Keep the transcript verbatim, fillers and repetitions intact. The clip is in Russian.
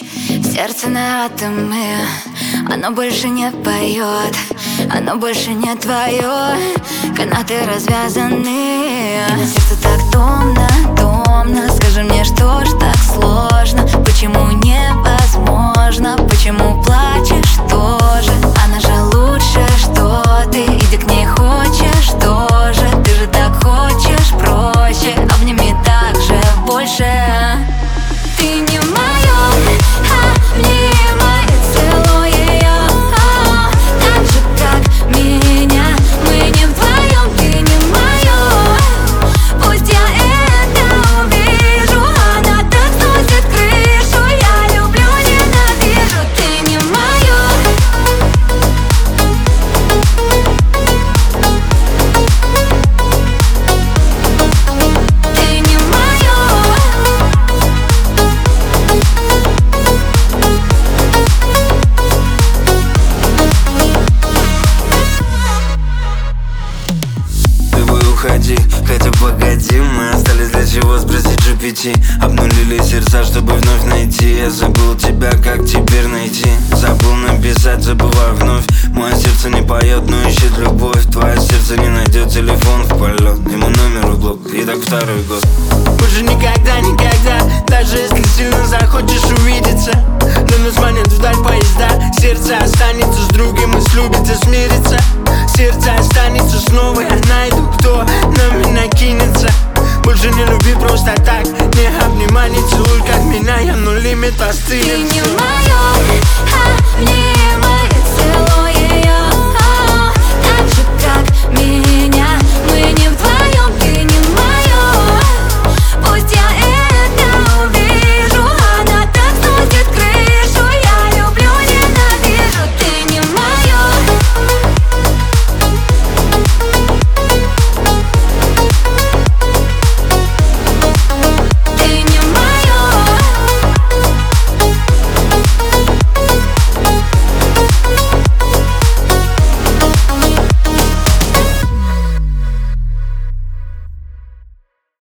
Сердце на атомы, оно больше не поет, оно больше не твое. Канаты развязаны, сердце так томно, томно. Скажи мне, что ж так сложно? Почему невозможно? Почему плачешь тоже? Она же лучше, что ты, иди к ней, хочешь тоже. Ты же так хочешь проще, обними так же больше. Ты не в моем, обнимай, целуй ее, а, так же, как меня. Мы не вдвоем, ты не в моем. Пусть я это увижу, она так сносит крышу. Я люблю, ненавижу, ты не в моем. Ты не в моем. Уходи, хотя погоди, мы остались для чего, спроси джи пи ти. Обнулили сердца, чтобы вновь найти. Я забыл тебя, как теперь найти? Забыл написать, забываю вновь. Мое сердце не поет, но ищет любовь. Твое сердце не найдет телефон в полет. Ему номер в блок, и так второй год. Больше никогда, никогда, даже если сильно захочешь увидеться. Но нас манят вдаль поезда. Сердце останется с другом и слюбится, смирится. Сердце останется снова, я найду, кто на меня кинется. Больше не люби просто так, не обнимай, не целуй, как меня. Я ну лимит остынется. Ты не в моем, а мне